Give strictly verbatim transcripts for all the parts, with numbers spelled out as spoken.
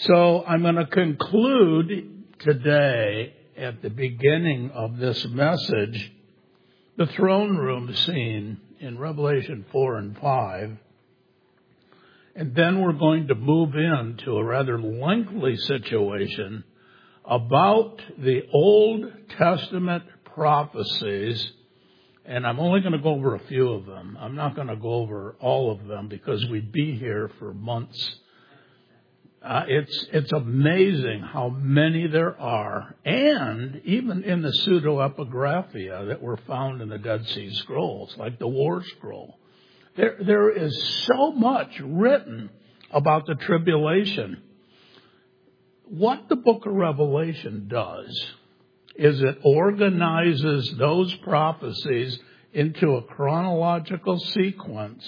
So I'm going to conclude today at the beginning of this message, the throne room scene in Revelation four and five. And then we're going to move into a rather lengthy situation about the Old Testament prophecies. And I'm only going to go over a few of them. I'm not going to go over all of them because we'd be here for months. Uh, it's it's amazing how many there are, and even in the pseudoepigraphia that were found in the Dead Sea Scrolls, like the War Scroll. There there is so much written about the tribulation. What the book of Revelation does is it organizes those prophecies into a chronological sequence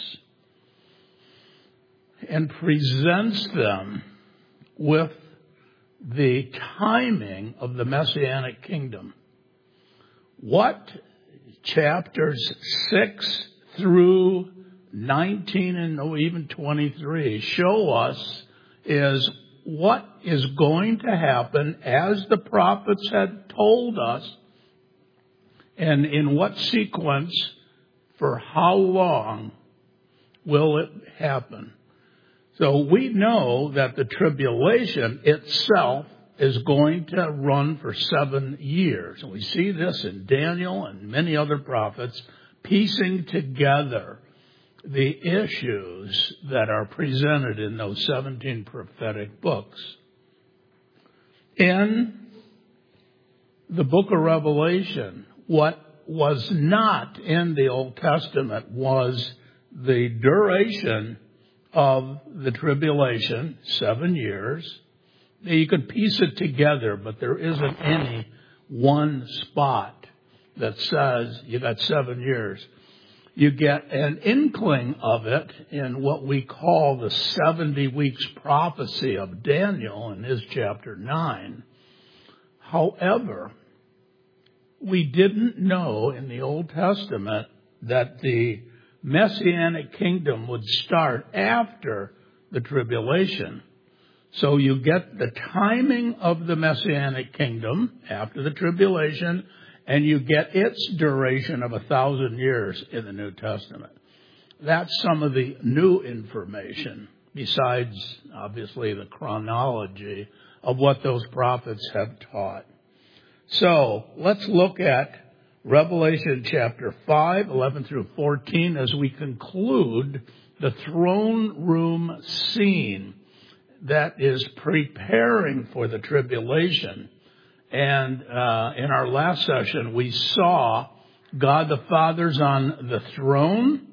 and presents them with the timing of the Messianic kingdom. What chapters six through nineteen and even twenty-three show us is what is going to happen as the prophets had told us, and in what sequence, for how long will it happen. So we know that the tribulation itself is going to run for seven years. And we see this in Daniel and many other prophets piecing together the issues that are presented in those seventeen prophetic books. In the book of Revelation, what was not in the Old Testament was the duration of the tribulation, seven years. You could piece it together, but there isn't any one spot that says you got seven years. You get an inkling of it in what we call the seventy weeks prophecy of Daniel in his chapter nine. However, we didn't know in the Old Testament that the Messianic kingdom would start after the tribulation. So you get the timing of the Messianic kingdom after the tribulation, and you get its duration of a thousand years in the New Testament. That's some of the new information, besides, obviously, the chronology of what those prophets have taught. So let's look at Revelation chapter five, eleven through fourteen, as we conclude the throne room scene that is preparing for the tribulation. And uh, in our last session, we saw God the Father's on the throne,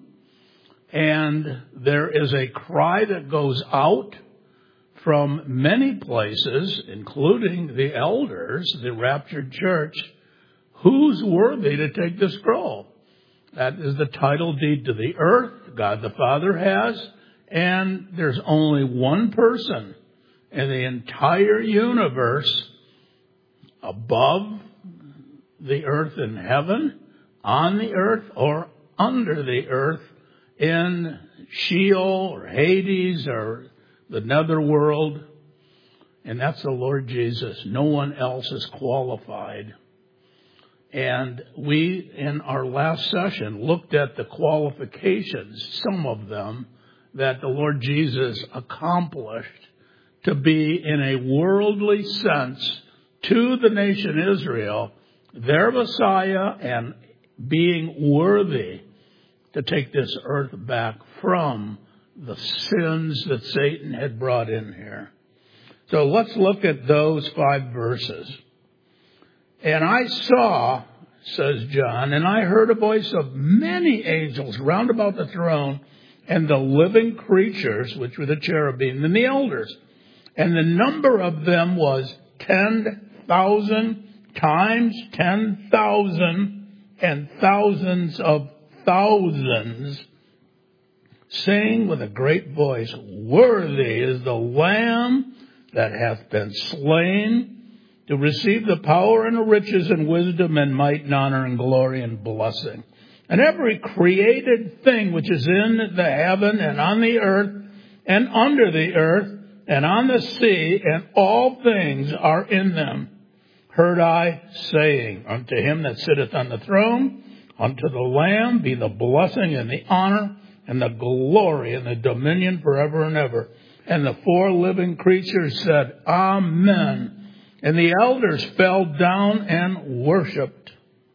and there is a cry that goes out from many places, including the elders, the raptured church, who's worthy to take the scroll? That is the title deed to the earth God the Father has, and there's only one person in the entire universe above the earth in heaven, on the earth, or under the earth in Sheol or Hades or the netherworld. And that's the Lord Jesus. No one else is qualified. And we, in our last session, looked at the qualifications, some of them, that the Lord Jesus accomplished to be, in a worldly sense, to the nation Israel, their Messiah, and being worthy to take this earth back from the sins that Satan had brought in here. So let's look at those five verses. And I saw, says John, and I heard a voice of many angels round about the throne, and the living creatures, which were the cherubim, and the elders. And the number of them was ten thousand times ten thousand and thousands of thousands, saying with a great voice, Worthy is the Lamb that hath been slain to receive the power and the riches and wisdom and might and honor and glory and blessing. And every created thing which is in the heaven and on the earth and under the earth, and on the sea, and all things are in them, heard I saying, unto him that sitteth on the throne, unto the Lamb be the blessing and the honor and the glory and the dominion forever and ever. And the four living creatures said, Amen. And the elders fell down and worshipped.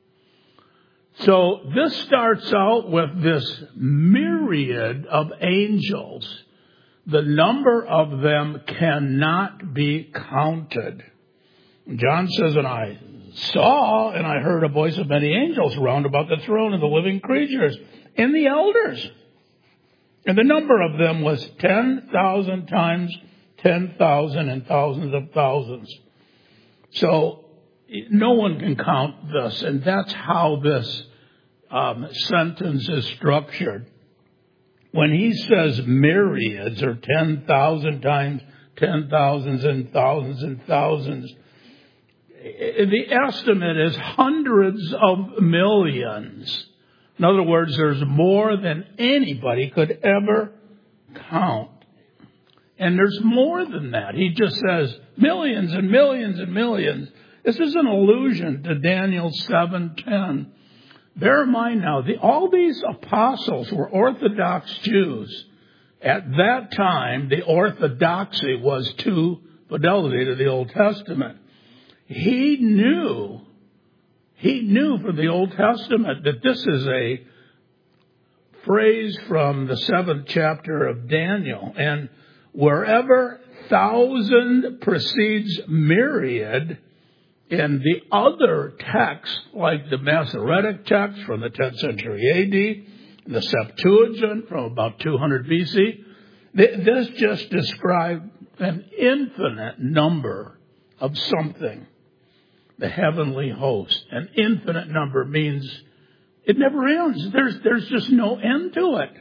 So this starts out with this myriad of angels. The number of them cannot be counted. John says, and I saw and I heard a voice of many angels round about the throne of the living creatures and the elders. And the number of them was ten thousand times ten thousand and thousands of thousands. So no one can count this, and that's how this um, sentence is structured. When he says myriads or ten thousand times ten thousands and thousands and thousands, the estimate is hundreds of millions. In other words, there's more than anybody could ever count. And there's more than that. He just says millions and millions and millions. This is an allusion to Daniel seven ten. Bear in mind now, the, all these apostles were Orthodox Jews. At that time, the orthodoxy was to fidelity to the Old Testament. He knew, he knew from the Old Testament that this is a phrase from the seventh chapter of Daniel. And wherever thousand precedes myriad, in the other texts, like the Masoretic text from the tenth century A D, the Septuagint from about two hundred B C, this just described an infinite number of something. The heavenly host. An infinite number means it never ends. There's, there's just no end to it.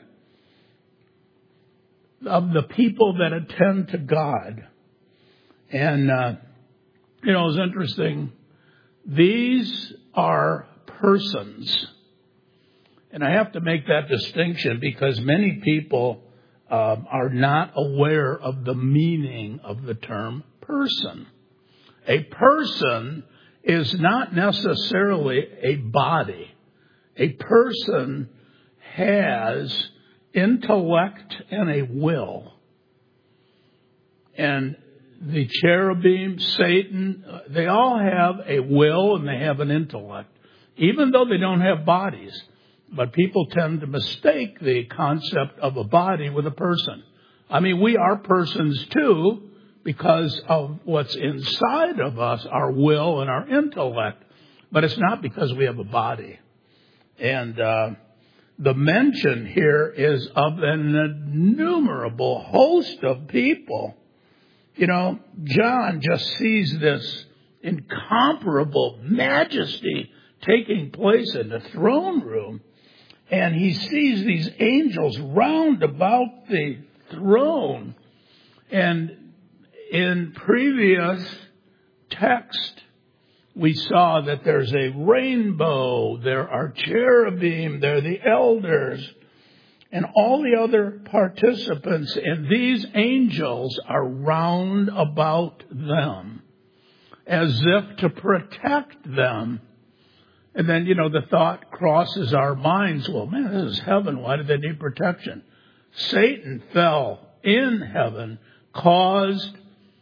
Of the people that attend to God. And, uh, you know, it's interesting. These are persons. And I have to make that distinction because many people um, are not aware of the meaning of the term person. A person is not necessarily a body. A person has intellect and a will. And the cherubim, Satan, they all have a will and they have an intellect, even though they don't have bodies. But people tend to mistake the concept of a body with a person. I mean, we are persons too, because of what's inside of us, our will and our intellect. But it's not because we have a body. And uh, the mention here is of an innumerable host of people. You know, John just sees this incomparable majesty taking place in the throne room. And he sees these angels round about the throne. And in previous text, we saw that there's a rainbow, there are cherubim, there are the elders, and all the other participants, and these angels are round about them, as if to protect them. And then, you know, the thought crosses our minds, well, man, this is heaven. Why do they need protection? Satan fell in heaven, caused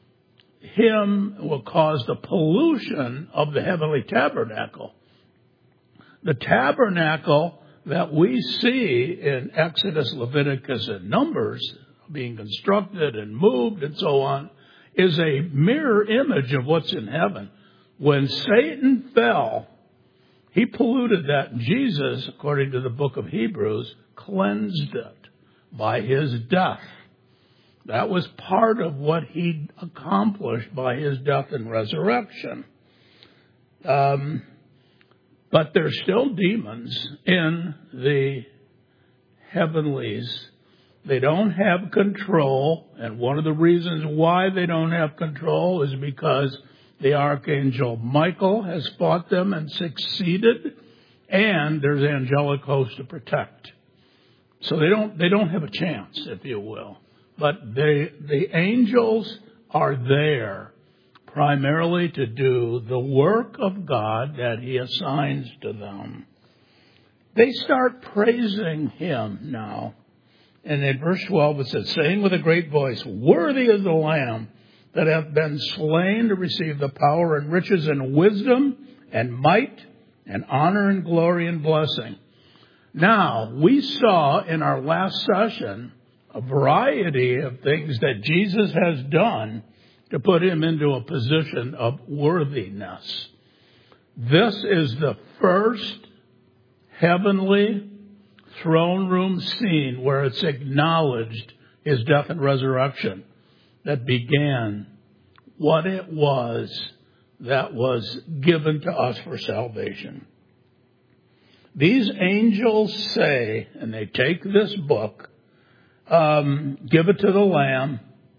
him, will cause the pollution of the heavenly tabernacle. The tabernacle that we see in Exodus, Leviticus, and Numbers being constructed and moved and so on is a mirror image of what's in heaven. When Satan fell, he polluted that. Jesus, according to the book of Hebrews, cleansed it by his death. That was part of what he accomplished by his death and resurrection. Um, but there's still demons in the heavenlies. They don't have control, and one of the reasons why they don't have control is because the archangel Michael has fought them and succeeded, and there's angelic hosts to protect. So they don't they don't have a chance, if you will. but they, the angels are there primarily to do the work of God that he assigns to them. They start praising him now. And in verse twelve it says, saying with a great voice, worthy is the Lamb that hath been slain to receive the power and riches and wisdom and might and honor and glory and blessing. Now, we saw in our last session a variety of things that Jesus has done to put him into a position of worthiness. This is the first heavenly throne room scene where it's acknowledged his death and resurrection that began what it was that was given to us for salvation. These angels say, and they take this book, um, give it to the Lamb,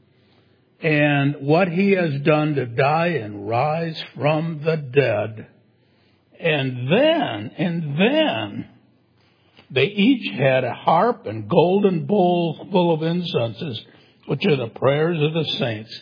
and what he has done to die and rise from the dead. And then, and then, they each had a harp and golden bowls full of incenses, which are the prayers of the saints.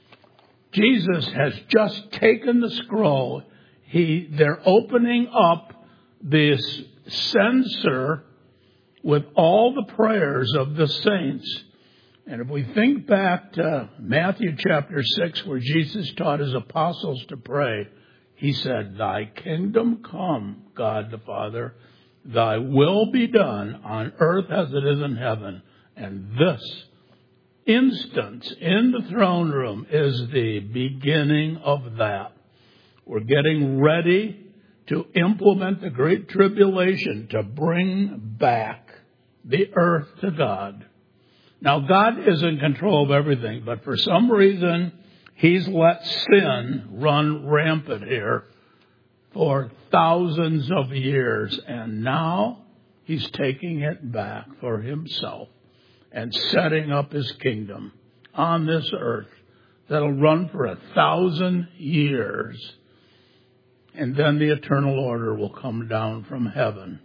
Jesus has just taken the scroll. He, they're opening up this censer with all the prayers of the saints. And if we think back to Matthew chapter six, where Jesus taught his apostles to pray, he said, thy kingdom come, God the Father, thy will be done on earth as it is in heaven. And this instance in the throne room is the beginning of that. We're getting ready to implement the Great Tribulation to bring back the earth to God. Now, God is in control of everything, but for some reason, he's let sin run rampant here for thousands of years, and now he's taking it back for himself and setting up his kingdom on this earth that'll run for a thousand years. And then the eternal order will come down from heaven.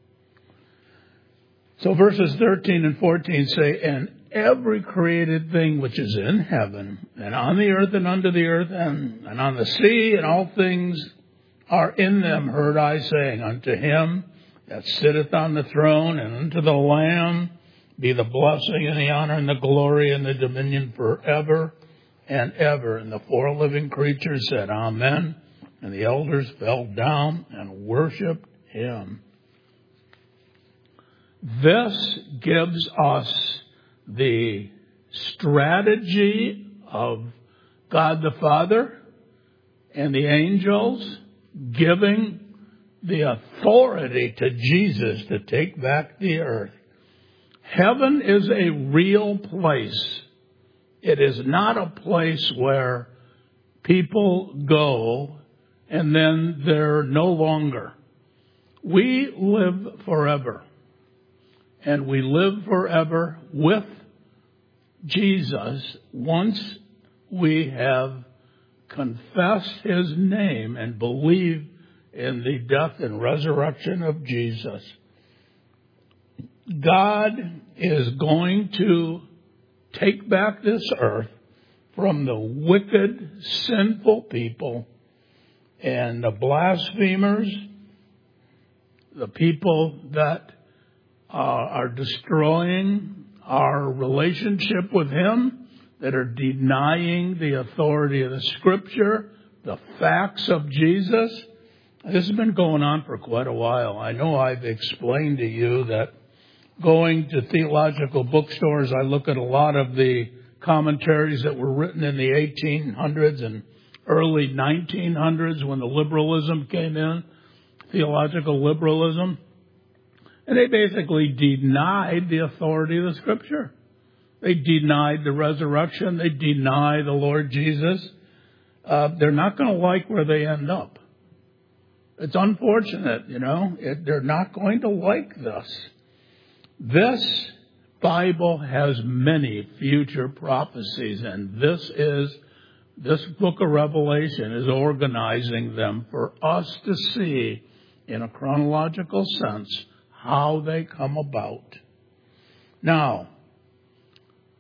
So verses thirteen and fourteen say, and every created thing which is in heaven, and on the earth and under the earth, and, and on the sea, and all things are in them, heard I saying, unto him that sitteth on the throne, and unto the Lamb, be the blessing and the honor and the glory and the dominion forever and ever. And the four living creatures said, Amen. And the elders fell down and worshiped him. This gives us the strategy of God the Father and the angels giving the authority to Jesus to take back the earth. Heaven is a real place. It is not a place where people go and then they're no longer. We live forever. And we live forever with Jesus once we have confessed his name and believe in the death and resurrection of Jesus. God is going to take back this earth from the wicked, sinful people and the blasphemers, the people that uh, are destroying our relationship with him, that are denying the authority of the Scripture, the facts of Jesus. This has been going on for quite a while. I know I've explained to you that going to theological bookstores, I look at a lot of the commentaries that were written in the eighteen hundreds and early nineteen hundreds when the liberalism came in, theological liberalism. And they basically denied the authority of the Scripture. They denied the resurrection. They deny the Lord Jesus. Uh, they're not going to like where they end up. It's unfortunate, you know. It, they're not going to like this. This Bible has many future prophecies, and this is, this book of Revelation is organizing them for us to see in a chronological sense how they come about. Now,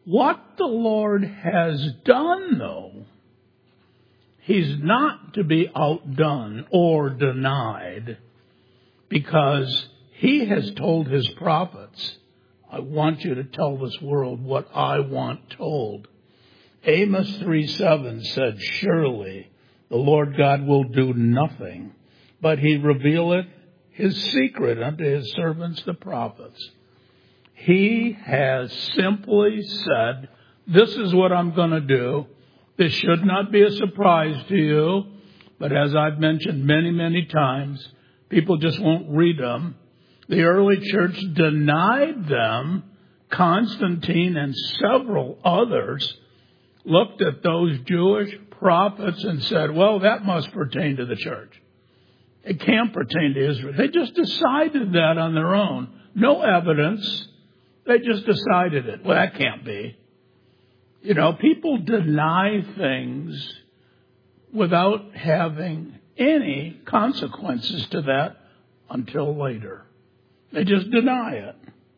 What the Lord has done, though, He's not to be outdone or denied, because He has told His prophets, I want you to tell this world what I want told. Amos three seven said, surely the Lord God will do nothing, but He revealeth His secret unto His servants the prophets. He has simply said, this is what I'm going to do. This should not be a surprise to you, but as I've mentioned many, many times, people just won't read them. The early church denied them. Constantine and several others looked at those Jewish prophets and said, well, that must pertain to the church. It can't pertain to Israel. They just decided that on their own. No evidence. They just decided it. Well, that can't be. You know, people deny things without having any consequences to that until later. They just deny it.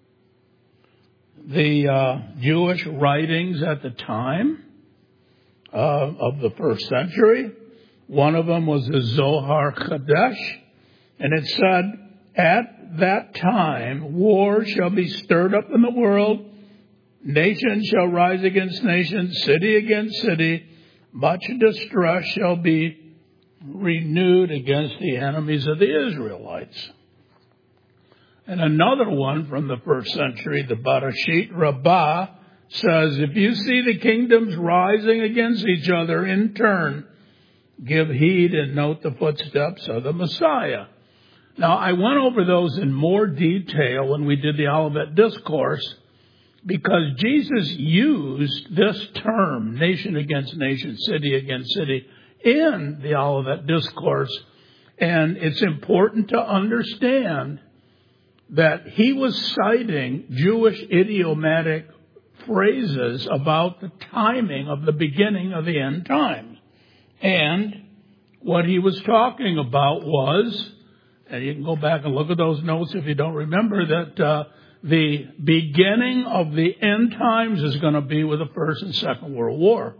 The uh, Jewish writings at the time uh, of the first century, one of them was the Zohar Kadesh, and it said, at that time, war shall be stirred up in the world, nation shall rise against nation, city against city, much distress shall be renewed against the enemies of the Israelites. And another one from the first century, the Barashit Rabbah, says, if you see the kingdoms rising against each other in turn, give heed and note the footsteps of the Messiah. Now, I went over those in more detail when we did the Olivet Discourse, because Jesus used this term, nation against nation, city against city, in the Olivet Discourse. And it's important to understand that he was citing Jewish idiomatic phrases about the timing of the beginning of the end times. And what he was talking about was, and you can go back and look at those notes if you don't remember, that uh, the beginning of the end times is going to be with the First and Second World War.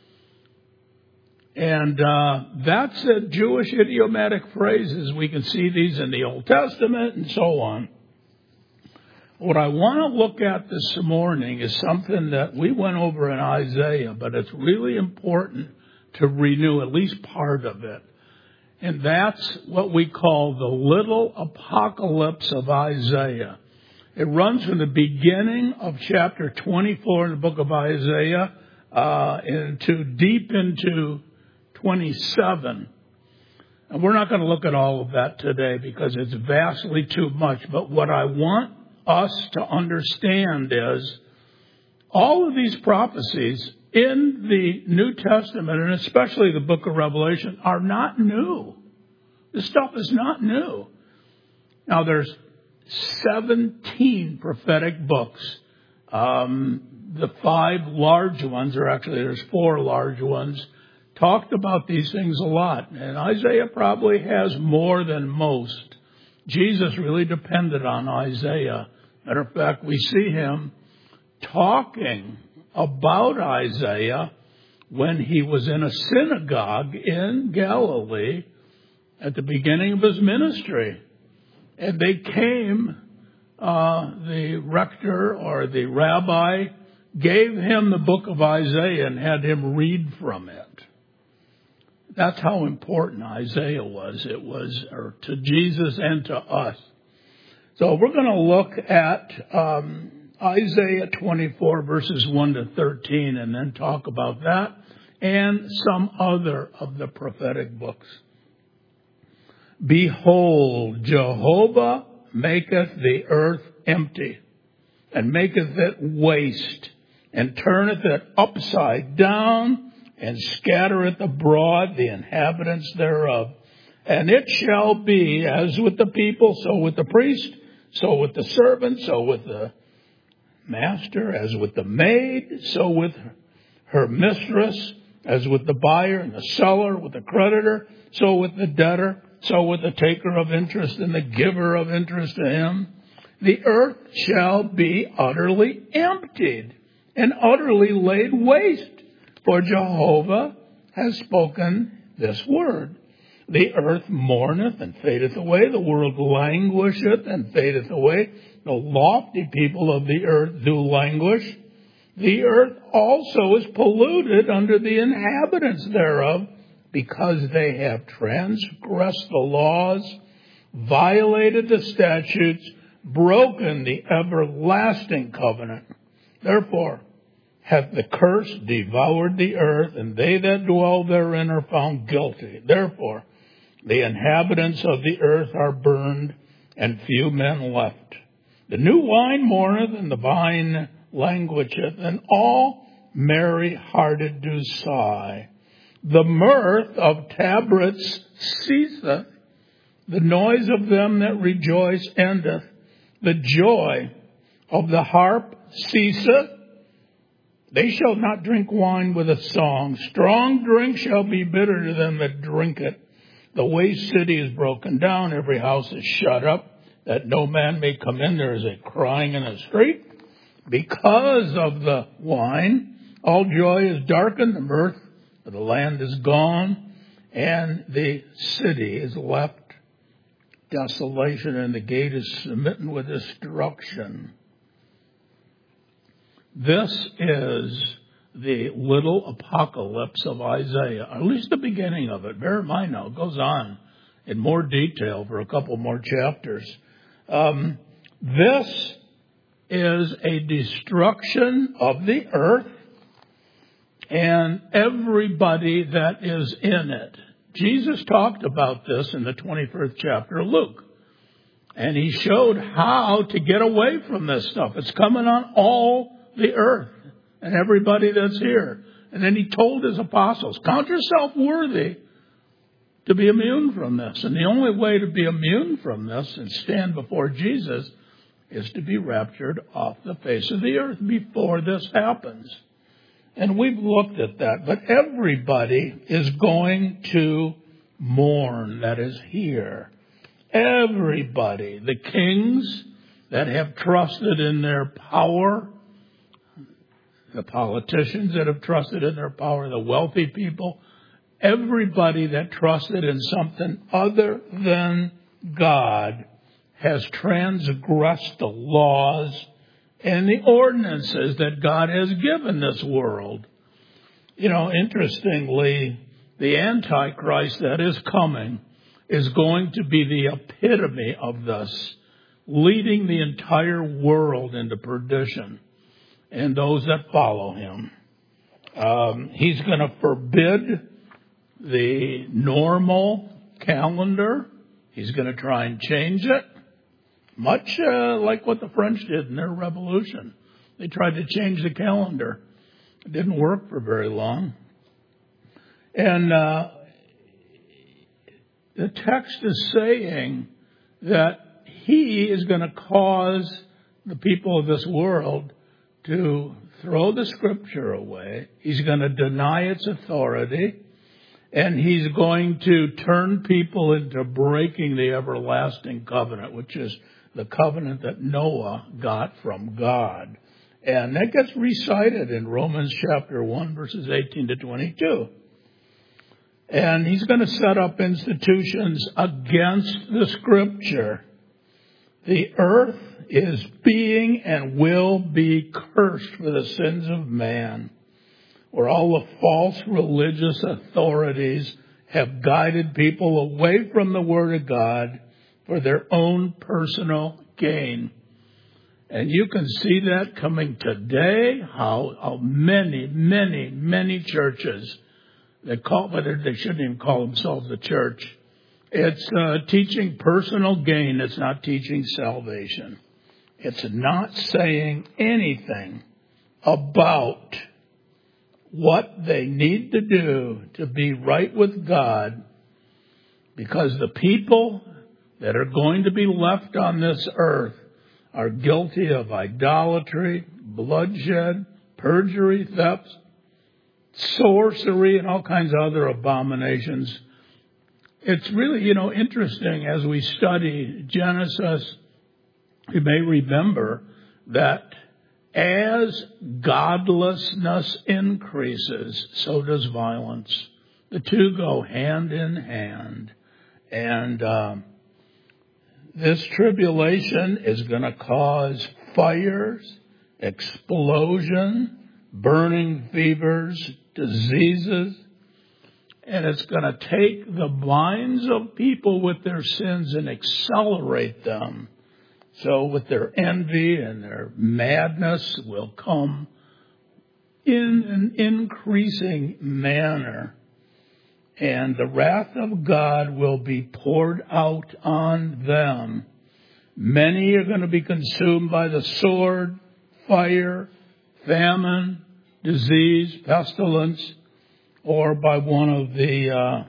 And uh, that's a Jewish idiomatic phrases. We can see these in the Old Testament and so on. What I want to look at this morning is something that we went over in Isaiah, but it's really important to renew at least part of it. And that's what we call the little apocalypse of Isaiah. It runs from the beginning of chapter twenty-four in the book of Isaiah uh, into deep into twenty-seven. And we're not going to look at all of that today because it's vastly too much. But what I want us to understand is all of these prophecies in the New Testament, and especially the book of Revelation, are not new. This stuff is not new. Now, there's seventeen prophetic books. Um, the five large ones, or actually there's four large ones, talked about these things a lot. And Isaiah probably has more than most. Jesus really depended on Isaiah. Matter of fact, we see him talking about Isaiah when he was in a synagogue in Galilee at the beginning of his ministry. And they came, uh, the rector or the rabbi gave him the book of Isaiah and had him read from it. That's how important Isaiah was. It was or to Jesus and to us. So we're going to look at um, Isaiah twenty-four, verses one to thirteen, and then talk about that and some other of the prophetic books. Behold, Jehovah maketh the earth empty, and maketh it waste, and turneth it upside down, and scattereth abroad the inhabitants thereof. And it shall be as with the people, so with the priest, so with the servant, so with the master, as with the maid, so with her mistress, as with the buyer and the seller, with the creditor, so with the debtor, so with the taker of interest and the giver of interest to him. The earth shall be utterly emptied, and utterly laid waste. For Jehovah has spoken this word. The earth mourneth and fadeth away. The world languisheth and fadeth away. The lofty people of the earth do languish. The earth also is polluted under the inhabitants thereof, because they have transgressed the laws, violated the statutes, broken the everlasting covenant. Therefore hath the curse devoured the earth, and they that dwell therein are found guilty. Therefore the inhabitants of the earth are burned, and few men left. The new wine mourneth, and the vine languisheth, and all merry-hearted do sigh. The mirth of tabrets ceaseth, the noise of them that rejoice endeth. The joy of the harp ceaseth. They shall not drink wine with a song. Strong drink shall be bitter to them that drink it. The waste city is broken down. Every house is shut up, that no man may come in. There is a crying in the street because of the wine. All joy is darkened. The mirth of the land is gone, and the city is left desolation, and the gate is smitten with destruction. This is the little apocalypse of Isaiah, or at least the beginning of it. Bear in mind now, it goes on in more detail for a couple more chapters. Um, this is a destruction of the earth and everybody that is in it. Jesus talked about this in the twenty-first chapter of Luke. And he showed how to get away from this stuff. It's coming on all the earth and everybody that's here. And then he told his apostles, count yourself worthy to be immune from this. And the only way to be immune from this and stand before Jesus is to be raptured off the face of the earth before this happens. And we've looked at that. But everybody is going to mourn that is here. Everybody. The kings that have trusted in their power, the politicians that have trusted in their power, the wealthy people, everybody that trusted in something other than God has transgressed the laws and the ordinances that God has given this world. You know, interestingly, the Antichrist that is coming is going to be the epitome of this, leading the entire world into perdition and those that follow him. Um, he's going to forbid the normal calendar. He's going to try and change it, much uh, like what the French did in their revolution. They tried to change the calendar. It didn't work for very long. And uh, the text is saying that he is going to cause the people of this world to throw the scripture away. He's going to deny its authority. And he's going to turn people into breaking the everlasting covenant, which is the covenant that Noah got from God. And that gets recited in Romans chapter one, verses eighteen to twenty-two. And he's going to set up institutions against the scripture. The earth is being and will be cursed for the sins of man, where all the false religious authorities have guided people away from the Word of God for their own personal gain. And you can see that coming today, how, how many, many, many churches that call, but they shouldn't even call themselves a church. It's uh, teaching personal gain. It's not teaching salvation. It's not saying anything about what they need to do to be right with God, because the people that are going to be left on this earth are guilty of idolatry, bloodshed, perjury, theft, sorcery, and all kinds of other abominations. It's really, you know, interesting as we study Genesis. You may remember that as godlessness increases, so does violence. The two go hand in hand. And uh, this tribulation is going to cause fires, explosion, burning fevers, diseases. And it's going to take the minds of people with their sins and accelerate them. So with their envy and their madness will come in an increasing manner. And the wrath of God will be poured out on them. Many are going to be consumed by the sword, fire, famine, disease, pestilence, or by one of the uh,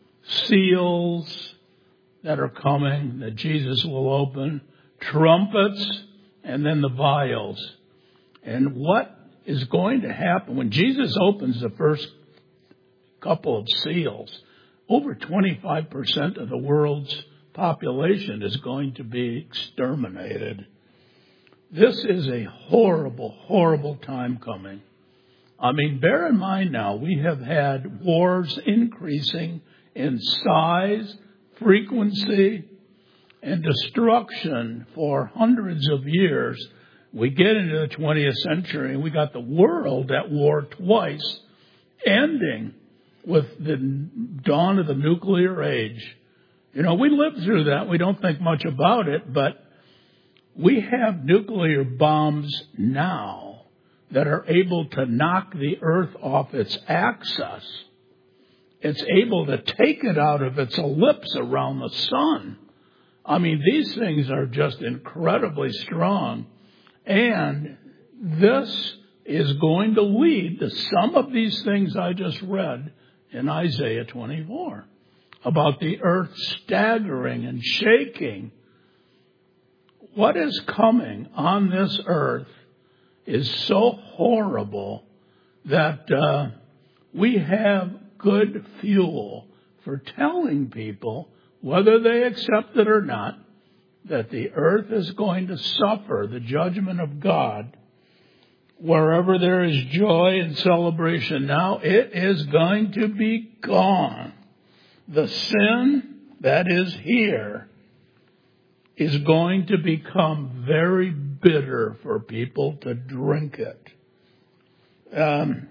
seals that are coming that Jesus will open. Trumpets, and then the vials. And what is going to happen when Jesus opens the first couple of seals, over twenty-five percent of the world's population is going to be exterminated. This is a horrible, horrible time coming. I mean, bear in mind now, we have had wars increasing in size, frequency, and destruction for hundreds of years. We get into the twentieth century and we got the world at war twice, ending with the dawn of the nuclear age. You know, we lived through that. We don't think much about it, but we have nuclear bombs now that are able to knock the earth off its axis. It's able to take it out of its ellipse around the sun. I mean, these things are just incredibly strong. And this is going to lead to some of these things I just read in Isaiah twenty-four about the earth staggering and shaking. What is coming on this earth is so horrible that uh, we have good fuel for telling people, whether they accept it or not, that the earth is going to suffer the judgment of God. Wherever there is joy and celebration now, it is going to be gone. The sin that is here is going to become very bitter for people to drink it. Um,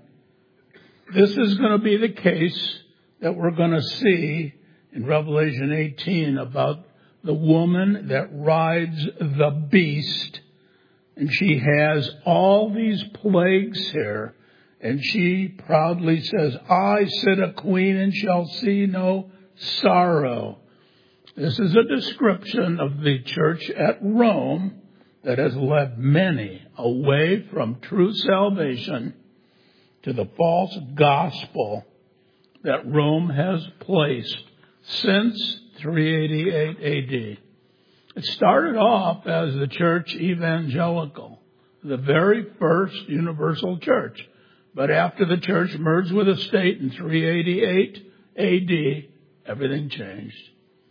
this is going to be the case that we're going to see in Revelation eighteen about the woman that rides the beast. And she has all these plagues here. And she proudly says, I sit a queen and shall see no sorrow. This is a description of the church at Rome that has led many away from true salvation to the false gospel that Rome has placed since three eighty-eight A D. It started off as the church evangelical, the very first universal church. But after the church merged with the state in three eighty-eight A D, everything changed.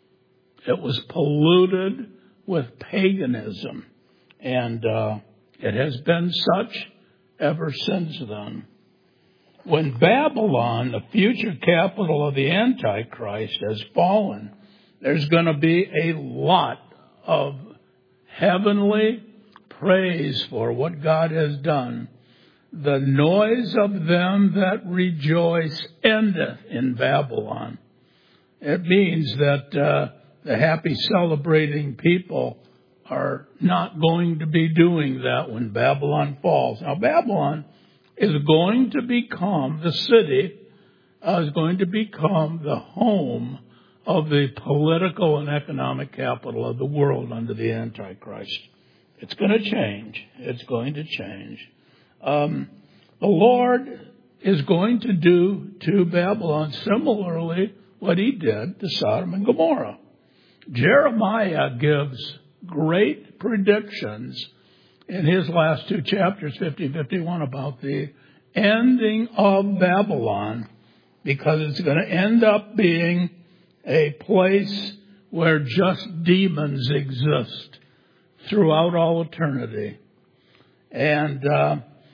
It was polluted with paganism, and uh, it has been such ever since then. When Babylon, the future capital of the Antichrist, has fallen, there's going to be a lot of heavenly praise for what God has done. The noise of them that rejoice endeth in Babylon. It means that uh, the happy celebrating people are not going to be doing that when Babylon falls. Now, Babylon is going to become, the city uh, is going to become the home of the political and economic capital of the world under the Antichrist. It's going to change. It's going to change. Um, the Lord is going to do to Babylon similarly what he did to Sodom and Gomorrah. Jeremiah gives great predictions in his last two chapters, fifty and fifty-one, about the ending of Babylon, because it's going to end up being a place where just demons exist throughout all eternity. And, uh,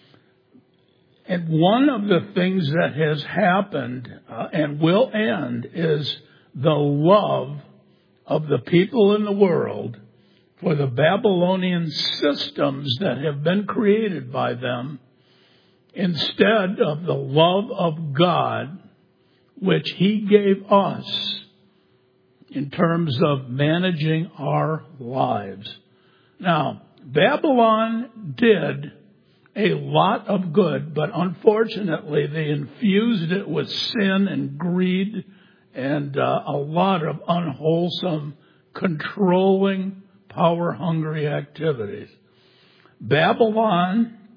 and one of the things that has happened uh, and will end is the love of the people in the world for the Babylonian systems that have been created by them instead of the love of God, which He gave us in terms of managing our lives. Now, Babylon did a lot of good, but unfortunately they infused it with sin and greed and uh, a lot of unwholesome, controlling, power-hungry activities. Babylon,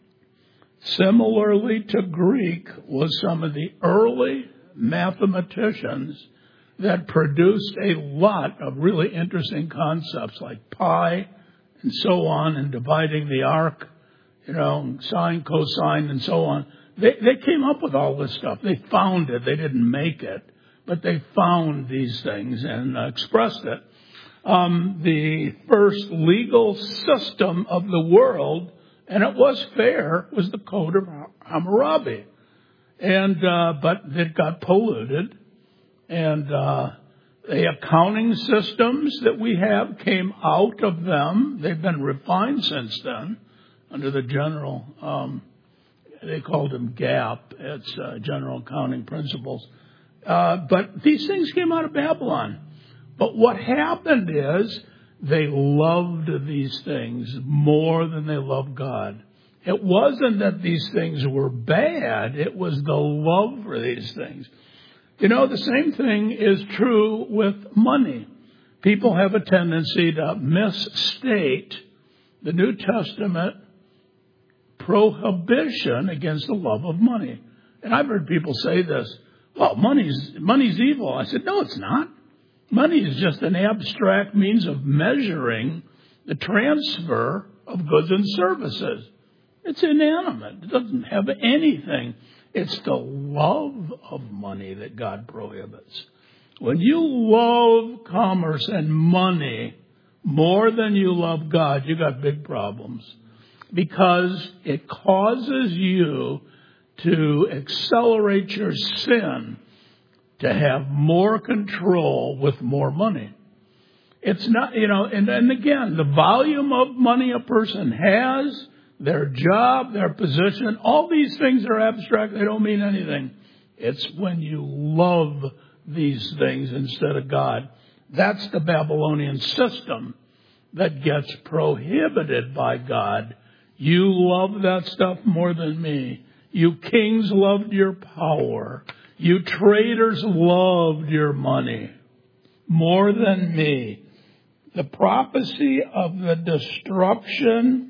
similarly to Greek, was some of the early mathematicians that produced a lot of really interesting concepts like pi and so on, and dividing the arc, you know, sine, cosine, and so on. They, they came up with all this stuff. They found it. They didn't make it, but they found these things and uh, expressed it. Um, the first legal system of the world, and it was fair, was the Code of Hammurabi. And, uh, but it got polluted. And, uh, the accounting systems that we have came out of them. They've been refined since then under the general, um, they called them GAAP. It's, uh, general accounting principles. Uh, but these things came out of Babylon. But what happened is they loved these things more than they loved God. It wasn't that these things were bad. It was the love for these things. You know, the same thing is true with money. People have a tendency to misstate the New Testament prohibition against the love of money. And I've heard people say this, well, money's, money's evil. I said, no, it's not. Money is just an abstract means of measuring the transfer of goods and services. It's inanimate. It doesn't have anything. It's the love of money that God prohibits. When you love commerce and money more than you love God, you got big problems. Because it causes you to accelerate your sin to have more control with more money. It's not, you know, and, and again, the volume of money a person has, their job, their position, all these things are abstract. They don't mean anything. It's when you love these things instead of God. That's the Babylonian system that gets prohibited by God. You love that stuff more than me. You kings loved your power. You traders loved your money more than me. The prophecy of the destruction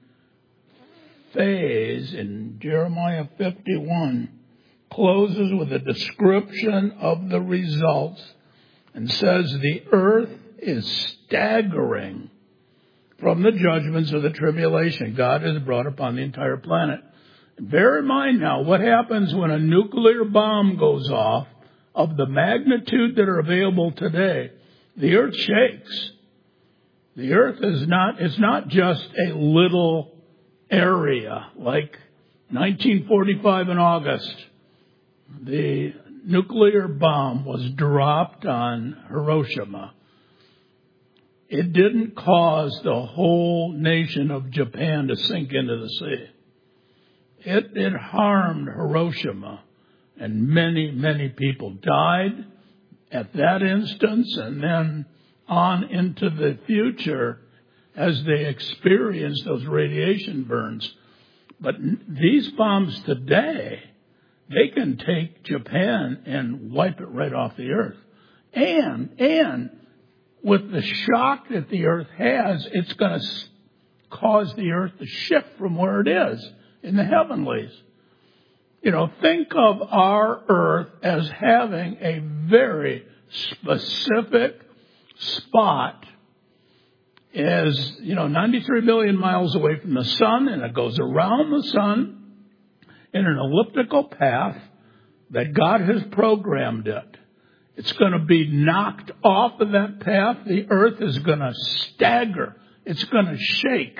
phase in Jeremiah fifty-one closes with a description of the results and says the earth is staggering from the judgments of the tribulation God has brought upon the entire planet. Bear in mind now what happens when a nuclear bomb goes off of the magnitude that are available today. The earth shakes. The earth is not, it's not just a little area like nineteen forty-five in August. The nuclear bomb was dropped on Hiroshima. It didn't cause the whole nation of Japan to sink into the sea. It, it harmed Hiroshima, and many, many people died at that instance and then on into the future as they experienced those radiation burns. But these bombs today, they can take Japan and wipe it right off the earth. And, and with the shock that the earth has, it's going to cause the earth to shift from where it is in the heavenlies. You know, think of our earth as having a very specific spot. Is, you know, ninety-three million miles away from the sun, and it goes around the sun in an elliptical path that God has programmed it. It's going to be knocked off of that path. The earth is going to stagger. It's going to shake.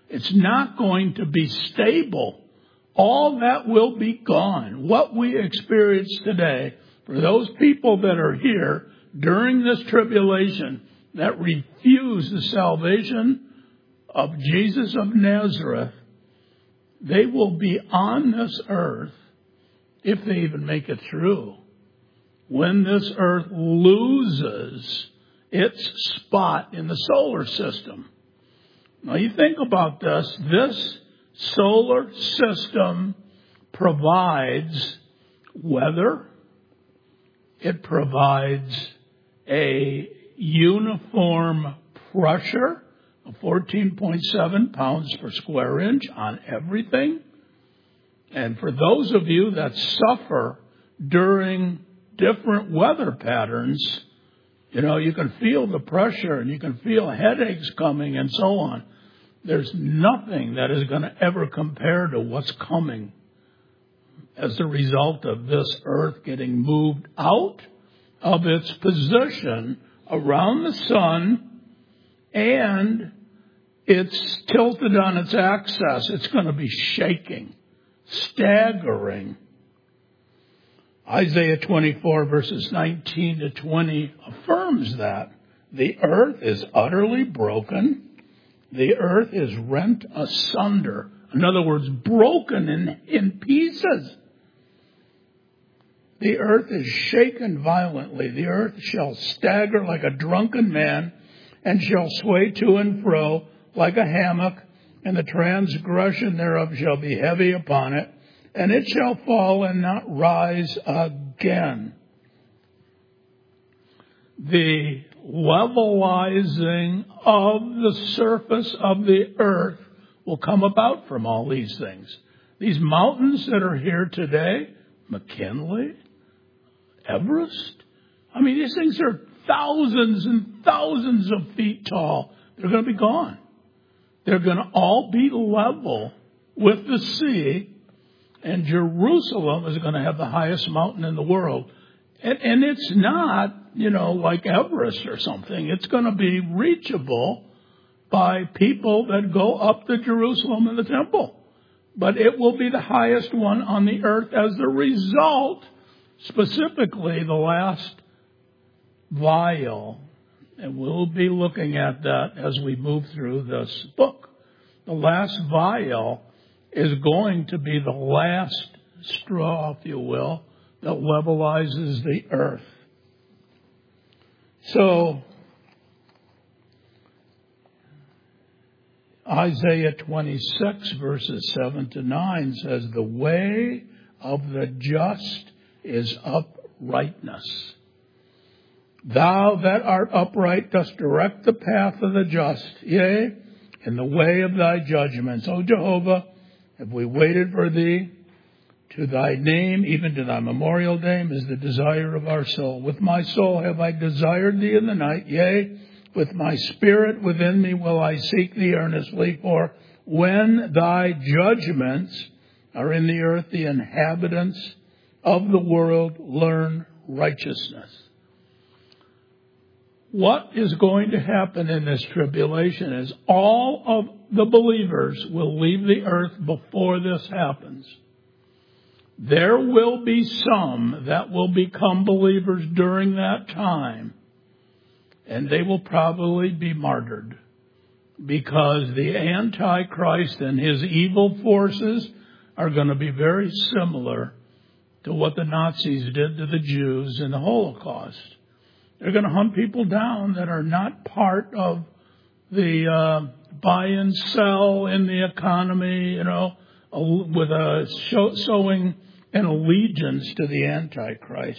It's not going to be stable. All that will be gone. What we experience today, for those people that are here during this tribulation that refuse the salvation of Jesus of Nazareth, they will be on this earth, if they even make it through, when this earth loses its spot in the solar system. Now you think about this. This solar system provides weather. It provides a uniform pressure of fourteen point seven pounds per square inch on everything. And for those of you that suffer during different weather patterns, you know, you can feel the pressure and you can feel headaches coming and so on. There's nothing that is going to ever compare to what's coming as a result of this earth getting moved out of its position around the sun, and it's tilted on its axis. It's going to be shaking, staggering. Isaiah twenty-four verses nineteen to twenty affirms that. The earth is utterly broken. The earth is rent asunder. In other words, broken in, in pieces. The earth is shaken violently. The earth shall stagger like a drunken man and shall sway to and fro like a hammock, and the transgression thereof shall be heavy upon it, and it shall fall and not rise again. The levelizing of the surface of the earth will come about from all these things. These mountains that are here today, McKinley, Everest, I mean, these things are thousands and thousands of feet tall. They're going to be gone. They're going to all be level with the sea, and Jerusalem is going to have the highest mountain in the world. And, and it's not, you know, like Everest or something. It's going to be reachable by people that go up to Jerusalem and the temple. But it will be the highest one on the earth as the result, specifically the last vial. And we'll be looking at that as we move through this book. The last vial is going to be the last straw, if you will, that levelizes the earth. So, Isaiah twenty-six verses seven to nine says, the way of the just is uprightness. Thou that art upright dost direct the path of the just, yea, in the way of thy judgments. O Jehovah, have we waited for thee? To thy name, even to thy memorial name, is the desire of our soul. With my soul have I desired thee in the night, yea, with my spirit within me will I seek thee earnestly. For when thy judgments are in the earth, the inhabitants of the world learn righteousness. What is going to happen in this tribulation is all of the believers will leave the earth before this happens. There will be some that will become believers during that time, and they will probably be martyred because the Antichrist and his evil forces are going to be very similar to what the Nazis did to the Jews in the Holocaust. They're going to hunt people down that are not part of the uh, buy and sell in the economy, you know, with a show, showing an allegiance to the Antichrist.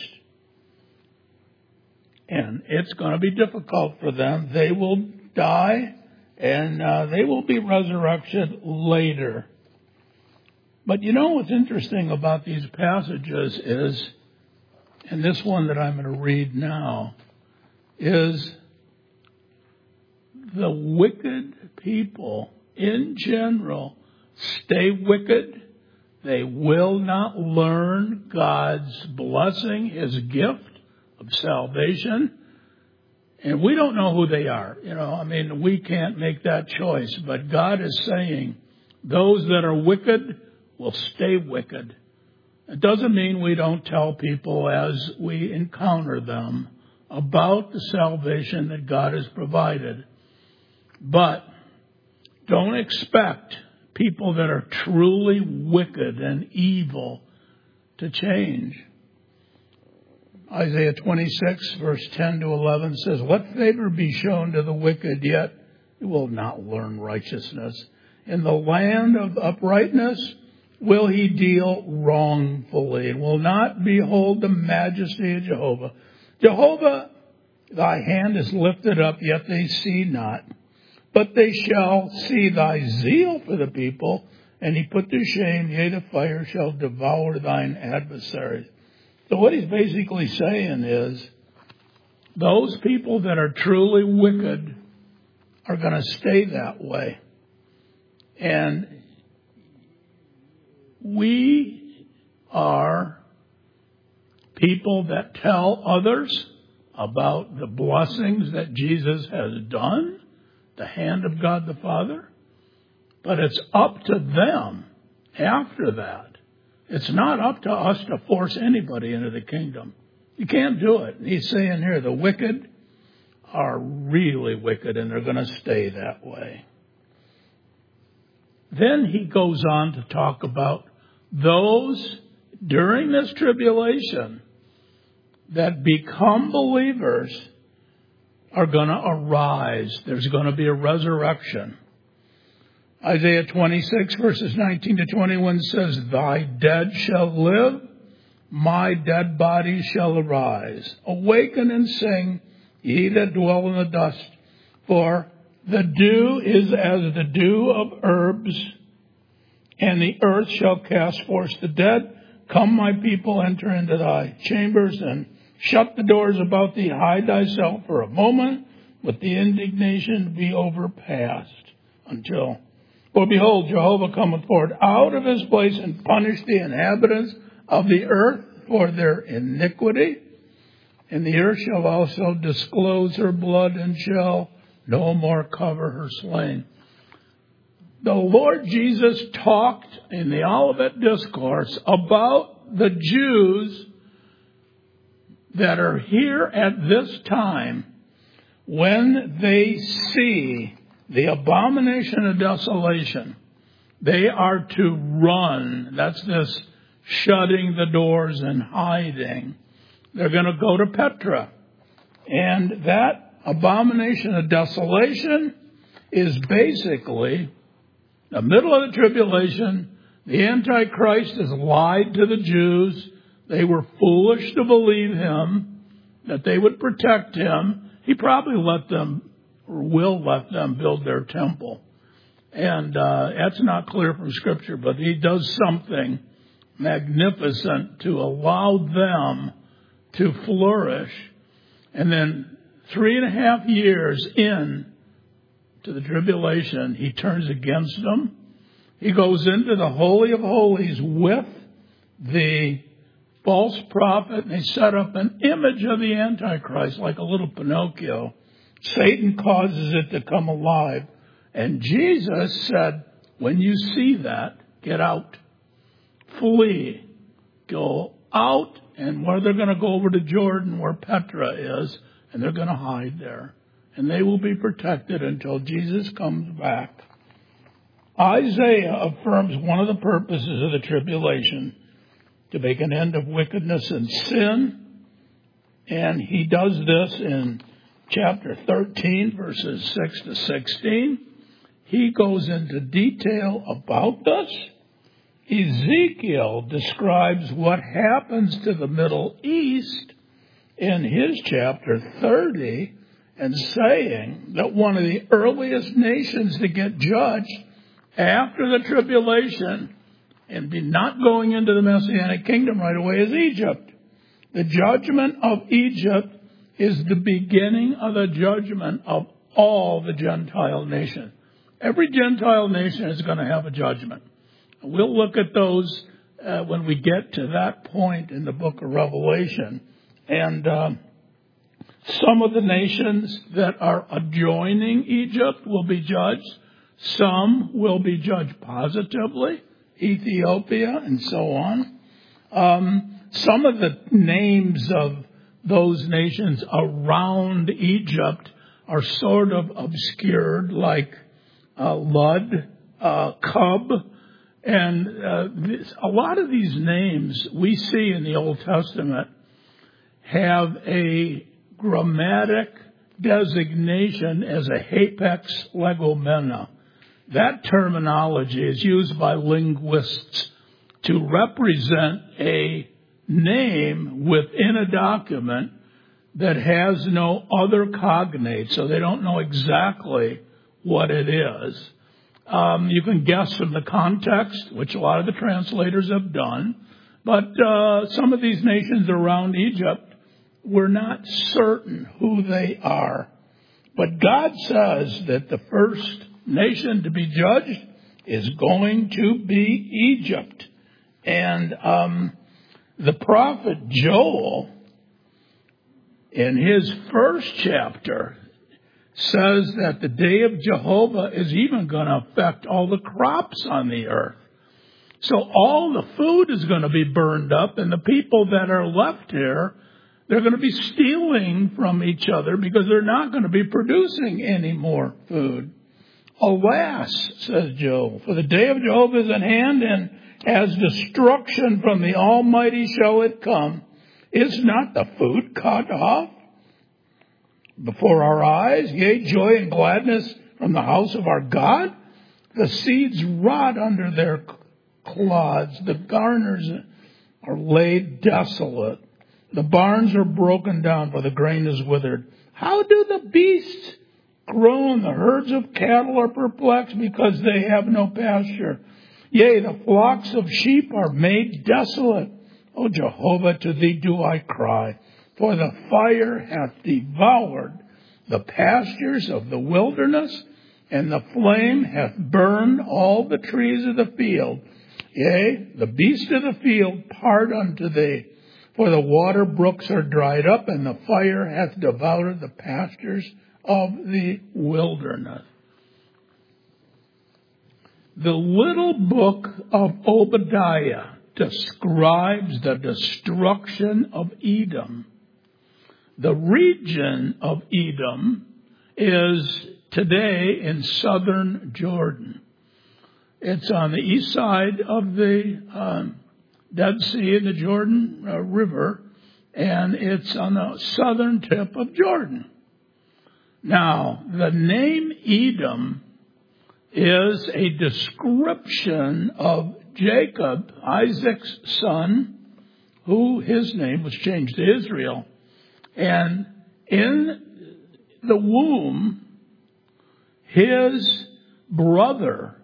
And it's going to be difficult for them. They will die, and uh, they will be resurrected later. But you know what's interesting about these passages is, and this one that I'm going to read now, is the wicked people in general stay wicked. They will not learn God's blessing, His gift of salvation. And we don't know who they are. You know, I mean, we can't make that choice. But God is saying those that are wicked will stay wicked. It doesn't mean we don't tell people as we encounter them about the salvation that God has provided. But don't expect people that are truly wicked and evil to change. Isaiah twenty-six, verse ten to eleven says, "Let favor be shown to the wicked, yet he will not learn righteousness. In the land of uprightness will he deal wrongfully, and will not behold the majesty of Jehovah. Jehovah, thy hand is lifted up, yet they see not. But they shall see thy zeal for the people, and he put to shame, yea, the fire shall devour thine adversaries." So what he's basically saying is, those people that are truly wicked are going to stay that way. And we are people that tell others about the blessings that Jesus has done, the hand of God the Father. But it's up to them after that. It's not up to us to force anybody into the kingdom. You can't do it. He's saying here, the wicked are really wicked, and they're going to stay that way. Then he goes on to talk about those during this tribulation that become believers are going to arise. There's going to be a resurrection. Isaiah twenty-six, verses nineteen to twenty-one says, "Thy dead shall live, my dead body shall arise. Awaken and sing, ye that dwell in the dust. For the dew is as the dew of herbs, and the earth shall cast forth the dead. Come, my people, enter into thy chambers, and shut the doors about thee. Hide thyself for a moment, with the indignation be overpast, until... For behold, Jehovah cometh forth out of his place, and punish the inhabitants of the earth for their iniquity. And the earth shall also disclose her blood, and shall no more cover her slain." The Lord Jesus talked in the Olivet Discourse about the Jews that are here at this time when they see the abomination of desolation. They are to run. That's this shutting the doors and hiding. They're going to go to Petra. And that abomination of desolation is basically the middle of the tribulation. The Antichrist has lied to the Jews. They were foolish to believe him, that they would protect him. He probably let them, or will let them, build their temple. And uh, that's not clear from Scripture, but he does something magnificent to allow them to flourish. And then three and a half years in to the tribulation, he turns against them. He goes into the Holy of Holies with the false prophet, and they set up an image of the Antichrist like a little Pinocchio. Satan causes it to come alive. And Jesus said, when you see that, get out. Flee. Go out, and where they're going to go over to Jordan, where Petra is, and they're going to hide there. And they will be protected until Jesus comes back. Isaiah affirms one of the purposes of the tribulation, to make an end of wickedness and sin. And he does this in chapter thirteen, verses six to sixteen. He goes into detail about this. Ezekiel describes what happens to the Middle East in his chapter thirty, and saying that one of the earliest nations to get judged after the tribulation and be not going into the Messianic kingdom right away is Egypt. The judgment of Egypt is the beginning of the judgment of all the Gentile nations. Every Gentile nation is going to have a judgment. We'll look at those uh, when we get to that point in the book of Revelation. And uh, Some of the nations that are adjoining Egypt will be judged. Some will be judged positively, Ethiopia and so on. Um, some of the names of those nations around Egypt are sort of obscured, like uh, Lud, uh, Cub, and uh, this, a lot of these names we see in the Old Testament have a grammatic designation as a hapax legomena. That terminology is used by linguists to represent a name within a document that has no other cognate, so they don't know exactly what it is. Um, you can guess from the context, which a lot of the translators have done, but uh, some of these nations around Egypt, we're not certain who they are. But God says that the first nation to be judged is going to be Egypt. And um, the prophet Joel, in his first chapter, says that the day of Jehovah is even going to affect all the crops on the earth. So all the food is going to be burned up, and the people that are left here, they're going to be stealing from each other because they're not going to be producing any more food. Alas, says Joel, for the day of Jehovah is at hand, and as destruction from the Almighty shall it come. Is not the food cut off before our eyes? Yea, joy and gladness from the house of our God? The seeds rot under their clods. The garners are laid desolate. The barns are broken down, for the grain is withered. How do the beasts groan? The herds of cattle are perplexed because they have no pasture. Yea, the flocks of sheep are made desolate. O Jehovah, to thee do I cry. For the fire hath devoured the pastures of the wilderness, and the flame hath burned all the trees of the field. Yea, the beasts of the field part unto thee. For the water brooks are dried up, and the fire hath devoured the pastures of the wilderness. The little book of Obadiah describes the destruction of Edom. The region of Edom is today in southern Jordan. It's on the east side of the um, Dead Sea and the Jordan uh, River, and it's on the southern tip of Jordan. Now, the name Edom is a description of Jacob, Isaac's son, who his name was changed to Israel. And in the womb, his brother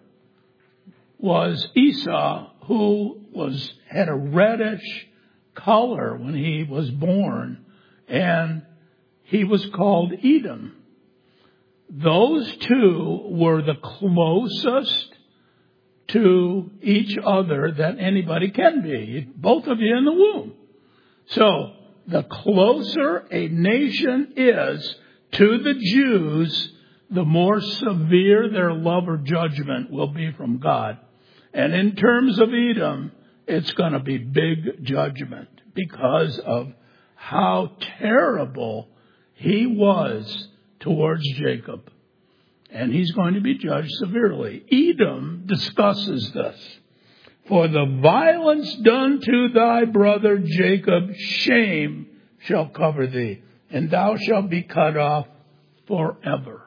was Esau, who was had a reddish color when he was born, and he was called Edom. Those two were the closest to each other that anybody can be, both of you in the womb. So, the closer a nation is to the Jews, the more severe their love or judgment will be from God. And in terms of Edom, it's going to be big judgment because of how terrible he was towards Jacob. And he's going to be judged severely. Edom discusses this. For the violence done to thy brother Jacob, shame shall cover thee, and thou shalt be cut off forever.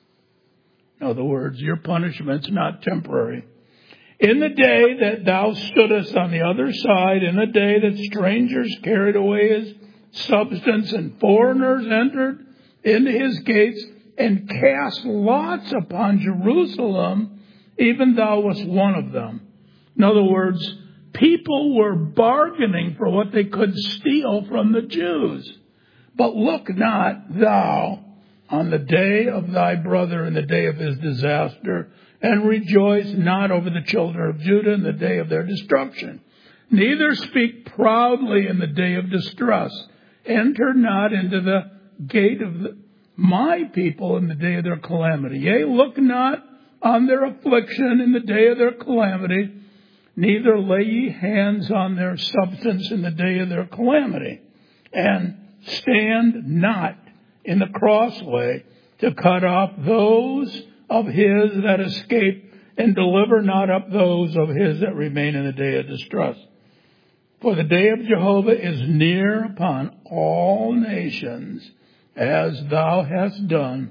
In other words, your punishment's not temporary. In the day that thou stoodest on the other side, in the day that strangers carried away his substance and foreigners entered into his gates and cast lots upon Jerusalem, even thou wast one of them. In other words, people were bargaining for what they could steal from the Jews. But look not thou on the day of thy brother in the day of his disaster, and rejoice not over the children of Judah in the day of their destruction. Neither speak proudly in the day of distress. Enter not into the gate of the, my people in the day of their calamity. Yea, look not on their affliction in the day of their calamity, neither lay ye hands on their substance in the day of their calamity. And stand not in the crossway to cut off those of his that escape, and deliver not up those of his that remain in the day of distress. For the day of Jehovah is near upon all nations, as thou hast done.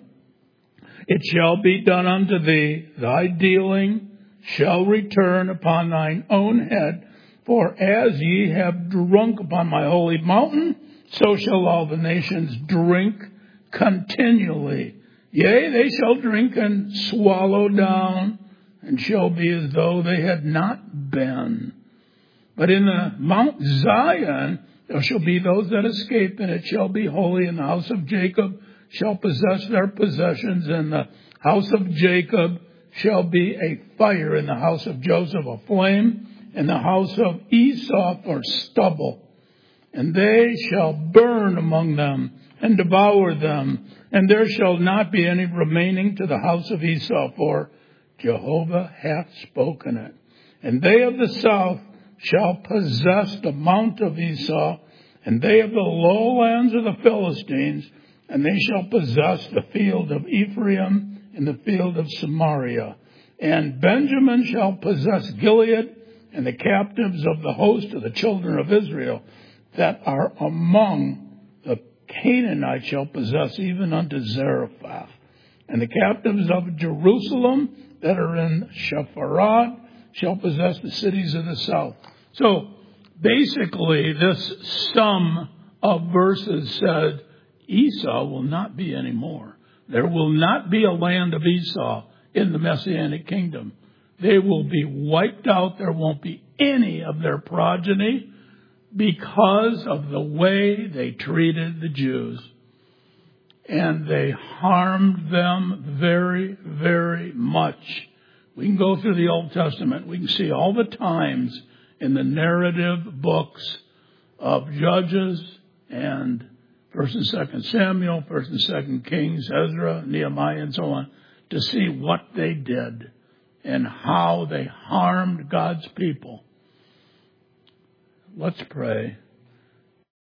It shall be done unto thee. Thy dealing shall return upon thine own head. For as ye have drunk upon my holy mountain, so shall all the nations drink continually. Yea, they shall drink and swallow down, and shall be as though they had not been. But in the Mount Zion there shall be those that escape, and it shall be holy, and the house of Jacob shall possess their possessions, and the house of Jacob shall be a fire, in the house of Joseph a flame, and the house of Esau for stubble. And they shall burn among them, and devour them, and there shall not be any remaining to the house of Esau, for Jehovah hath spoken it. And they of the south shall possess the mount of Esau, and they of the lowlands of the Philistines, and they shall possess the field of Ephraim and the field of Samaria. And Benjamin shall possess Gilead, and the captives of the host of the children of Israel that are among the Canaanites shall possess even unto Zarephath. And the captives of Jerusalem that are in Shepharad shall possess the cities of the south. So basically this sum of verses said Esau will not be anymore. There will not be a land of Esau in the Messianic kingdom. They will be wiped out. There won't be any of their progeny because of the way they treated the Jews. And they harmed them very, very much. We can go through the Old Testament. We can see all the times in the narrative books of Judges and First and Second Samuel, First and Second Kings, Ezra, Nehemiah, and so on, to see what they did and how they harmed God's people. Let's pray.